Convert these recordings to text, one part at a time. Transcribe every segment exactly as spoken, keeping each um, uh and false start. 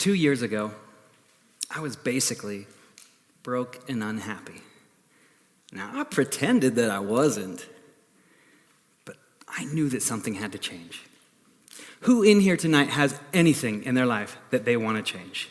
Two years ago, I was basically broke and unhappy. Now, I pretended that I wasn't, but I knew that something had to change. Who in here tonight has anything in their life that they want to change?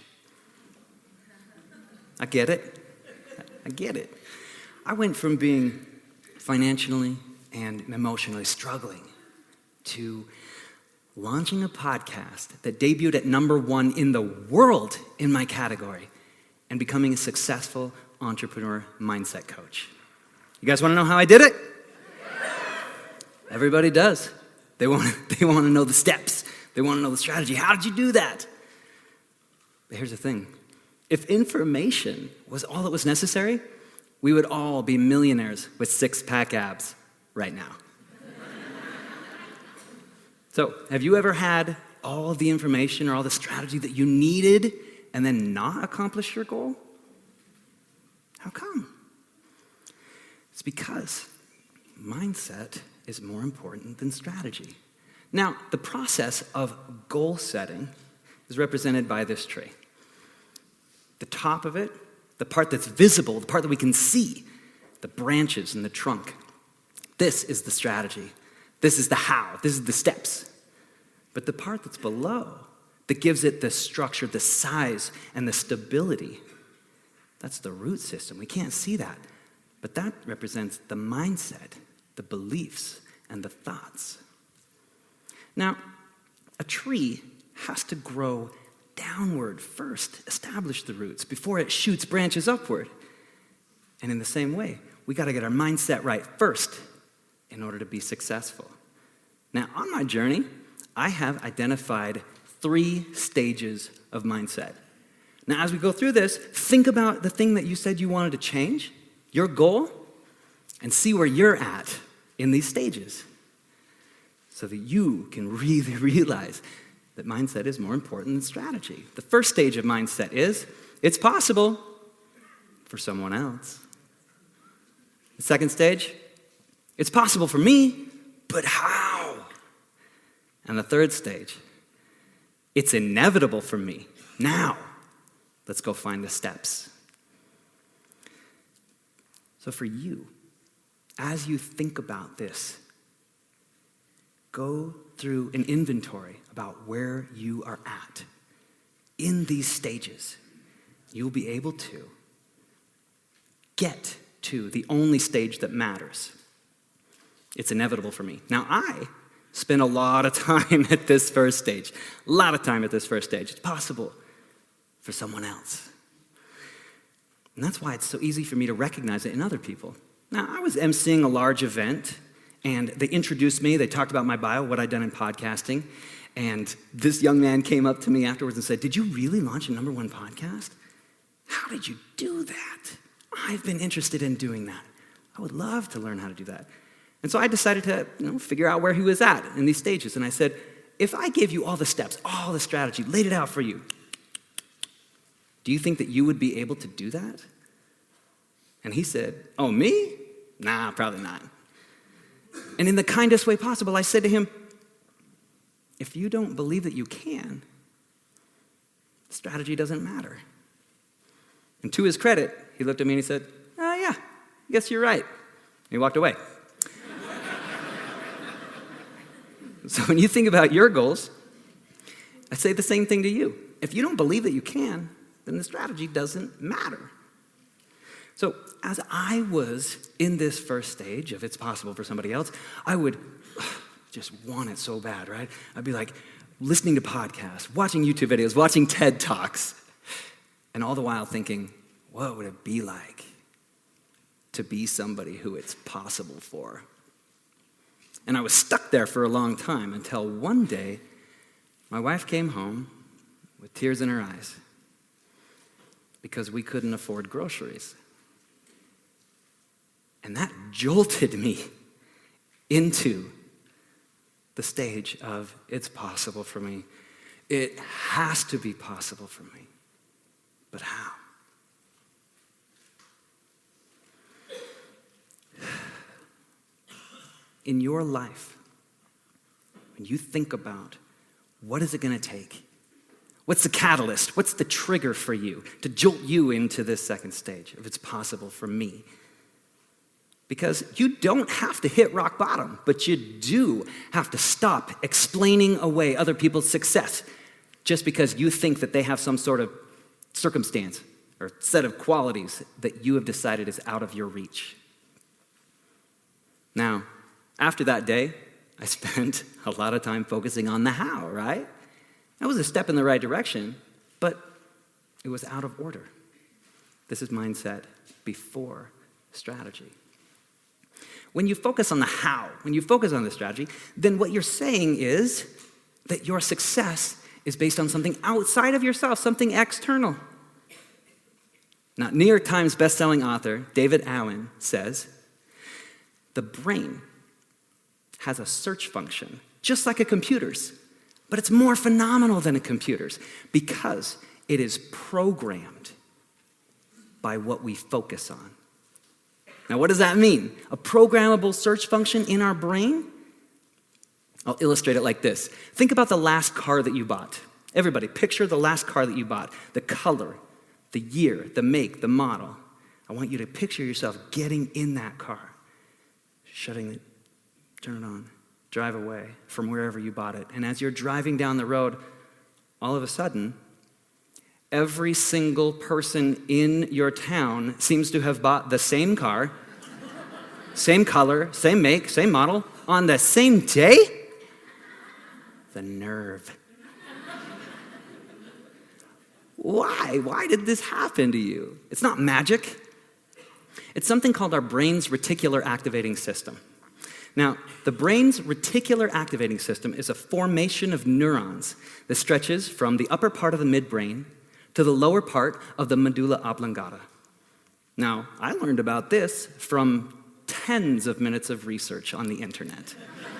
I get it. I get it. I went from being financially and emotionally struggling to launching a podcast that debuted at number one in the world in my category and becoming a successful entrepreneur mindset coach. You guys want to know how I did it? Everybody does. They want, they want to know the steps. They want to know the strategy. How did you do that? But here's the thing. If information was all that was necessary, we would all be millionaires with six-pack abs right now. So, have you ever had all the information or all the strategy that you needed and then not accomplish your goal? How come? It's because mindset is more important than strategy. Now, the process of goal setting is represented by this tree. The top of it, the part that's visible, the part that we can see, the branches and the trunk. This is the strategy. This is the how. This is the steps. But the part that's below, that gives it the structure, the size, and the stability, that's the root system. We can't see that. But that represents the mindset, the beliefs, and the thoughts. Now, a tree has to grow downward first, establish the roots, before it shoots branches upward. And in the same way, we got to get our mindset right first in order to be successful. Now, on my journey, I have identified three stages of mindset. Now, as we go through this, think about the thing that you said you wanted to change, your goal, and see where you're at in these stages so that you can really realize that mindset is more important than strategy. The first stage of mindset is, it's possible for someone else. The second stage, it's possible for me, but how? And the third stage, it's inevitable for me. Now, let's go find the steps. So for you, as you think about this, go through an inventory about where you are at. In these stages, you'll be able to get to the only stage that matters. It's inevitable for me. Now, I spent a lot of time at this first stage. A lot of time at this first stage. It's possible for someone else. And that's why it's so easy for me to recognize it in other people. Now, I was emceeing a large event, and they introduced me. They talked about my bio, what I'd done in podcasting. And this young man came up to me afterwards and said, "Did you really launch a number one podcast? How did you do that? I've been interested in doing that. I would love to learn how to do that." And so I decided to, you know, figure out where he was at in these stages. And I said, if I gave you all the steps, all the strategy, laid it out for you, do you think that you would be able to do that? And he said, "Oh, me? Nah, probably not." And in the kindest way possible, I said to him, if you don't believe that you can, strategy doesn't matter. And to his credit, he looked at me and he said, "Oh, yeah, I guess you're right." And he walked away. So when you think about your goals, I say the same thing to you. If you don't believe that you can, then the strategy doesn't matter. So as I was in this first stage of it's possible for somebody else, I would just want it so bad, right? I'd be like listening to podcasts, watching YouTube videos, watching TED Talks, and all the while thinking, what would it be like to be somebody who it's possible for? And I was stuck there for a long time until one day, my wife came home with tears in her eyes because we couldn't afford groceries. And that jolted me into the stage of it's possible for me. It has to be possible for me. But how? In your life, when you think about what is it going to take, What's the catalyst? What's the trigger for you to jolt you into this second stage, if it's possible for me? Because you don't have to hit rock bottom, but you do have to stop explaining away other people's success just because you think that they have some sort of circumstance or set of qualities that you have decided is out of your reach. Now, after that day, I spent a lot of time focusing on the how, right? That was a step in the right direction, but it was out of order. This is mindset before strategy. When you focus on the how, when you focus on the strategy, then what you're saying is that your success is based on something outside of yourself, something external. Now, New York Times bestselling author David Allen says, the brain has a search function, just like a computer's, but it's more phenomenal than a computer's because it is programmed by what we focus on. Now, what does that mean? A programmable search function in our brain? I'll illustrate it like this. Think about the last car that you bought. Everybody, picture the last car that you bought, the color, the year, the make, the model. I want you to picture yourself getting in that car, shutting it, turn it on, drive away from wherever you bought it. And as you're driving down the road, all of a sudden, every single person in your town seems to have bought the same car, same color, same make, same model, on the same day? The nerve. Why? Why did this happen to you? It's not magic. It's something called our brain's reticular activating system. Now, the brain's reticular activating system is a formation of neurons that stretches from the upper part of the midbrain to the lower part of the medulla oblongata. Now, I learned about this from tens of minutes of research on the internet.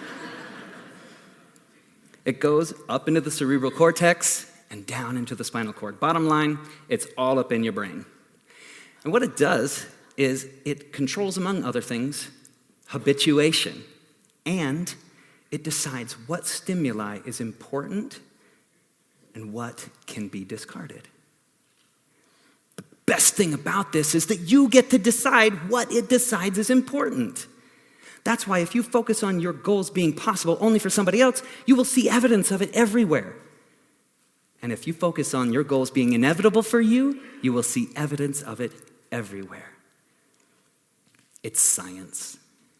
It goes up into the cerebral cortex and down into the spinal cord. Bottom line, it's all up in your brain. And what it does is it controls, among other things, habituation, and it decides what stimuli is important and what can be discarded. The best thing about this is that you get to decide what it decides is important. That's why if you focus on your goals being possible only for somebody else, you will see evidence of it everywhere. And if you focus on your goals being inevitable for you, you will see evidence of it everywhere. It's science.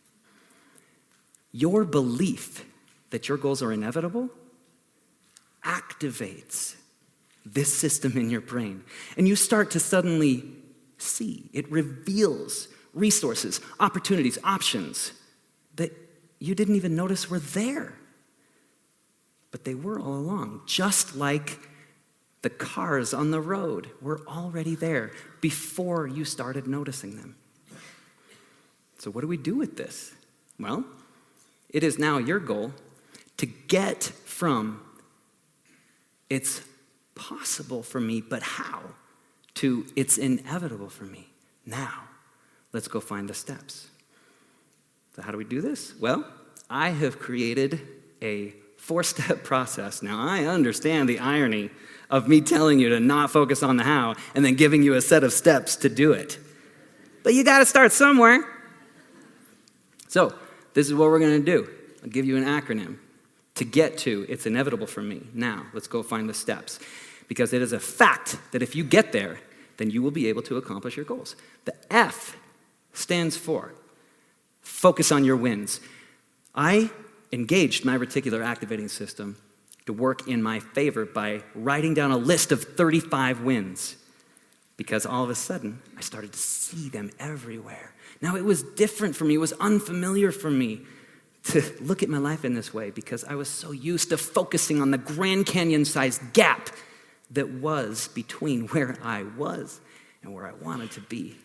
Your belief that your goals are inevitable activates this system in your brain. And you start to suddenly see. It reveals resources, opportunities, options that you didn't even notice were there. But they were all along, just like the cars on the road were already there before you started noticing them. So what do we do with this? Well, it is now your goal to get from it's possible for me, but how, to it's inevitable for me. Now, let's go find the steps. So how do we do this? Well, I have created a four-step process. Now, I understand the irony of me telling you to not focus on the how and then giving you a set of steps to do it. But you got to start somewhere. So this is what we're going to do. I'll give you an acronym to get to it's inevitable for me. Now, let's go find the steps. Because it is a fact that if you get there, then you will be able to accomplish your goals. The F stands for focus on your wins. I engaged my reticular activating system to work in my favor by writing down a list of thirty-five wins. Because all of a sudden, I started to see them everywhere. Now, it was different for me. It was unfamiliar for me to look at my life in this way because I was so used to focusing on the Grand Canyon-sized gap that was between where I was and where I wanted to be.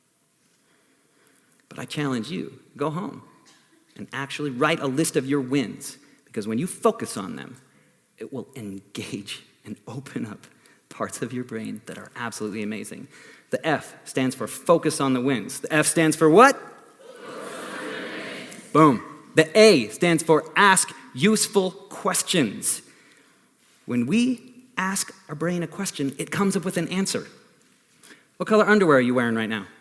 But I challenge you, go home and actually write a list of your wins, because when you focus on them, it will engage and open up parts of your brain that are absolutely amazing. The F stands for focus on the wins. The F stands for what? Boom. The A stands for ask useful questions. When we ask our brain a question, it comes up with an answer. What color underwear are you wearing right now?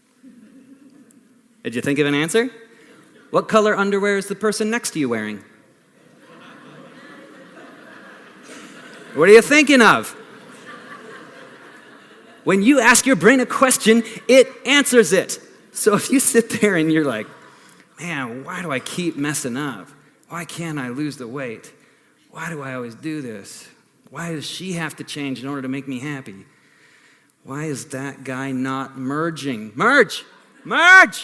Did you think of an answer? What color underwear is the person next to you wearing? What are you thinking of? When you ask your brain a question, it answers it. So if you sit there and you're like, man, why do I keep messing up? Why can't I lose the weight? Why do I always do this? Why does she have to change in order to make me happy? Why is that guy not merging? Merge! Merge!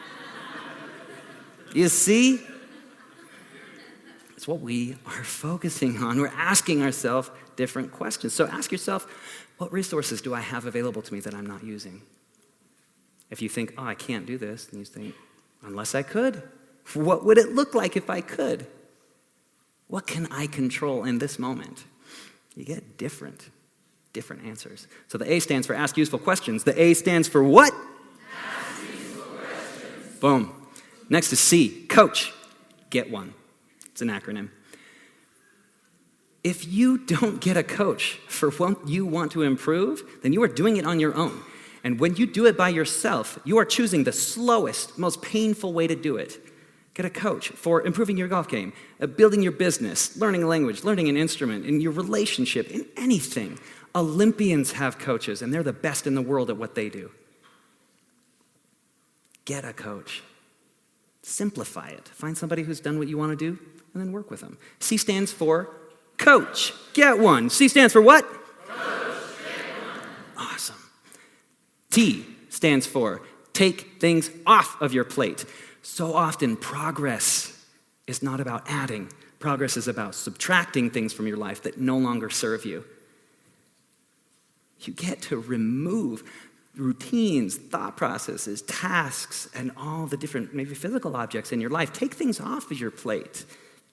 You see? It's what we are focusing on. We're asking ourselves different questions. So ask yourself, what resources do I have available to me that I'm not using? If you think, oh, I can't do this, then you think, unless I could. What would it look like if I could? What can I control in this moment? You get different, different answers. So the A stands for ask useful questions. The A stands for what? Ask useful questions. Boom. Next is C, coach. Get one. It's an acronym. If you don't get a coach for what you want to improve, then you are doing it on your own. And when you do it by yourself, you are choosing the slowest, most painful way to do it. Get a coach for improving your golf game, uh, building your business, learning a language, learning an instrument, in your relationship, in anything. Olympians have coaches, and they're the best in the world at what they do. Get a coach. Simplify it. Find somebody who's done what you want to do, and then work with them. C stands for coach. Get one. C stands for what? Coach. Get one. Awesome. T stands for take things off of your plate. So often, progress is not about adding. Progress is about subtracting things from your life that no longer serve you. You get to remove routines, thought processes, tasks, and all the different, maybe physical objects in your life. Take things off of your plate.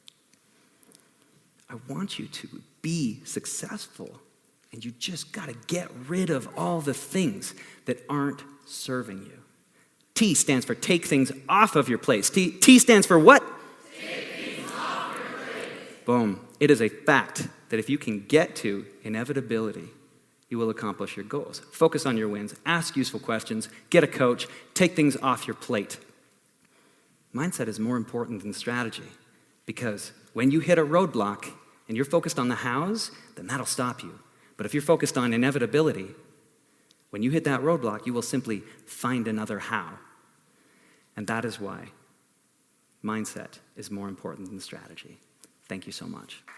I want you to be successful, and you just got to get rid of all the things that aren't serving you. T stands for take things off of your plate. T, T stands for what? Take things off your plate. Boom. It is a fact that if you can get to inevitability, you will accomplish your goals. Focus on your wins. Ask useful questions. Get a coach. Take things off your plate. Mindset is more important than strategy, because when you hit a roadblock and you're focused on the hows, then that'll stop you. But if you're focused on inevitability, when you hit that roadblock, you will simply find another how. And that is why mindset is more important than strategy. Thank you so much.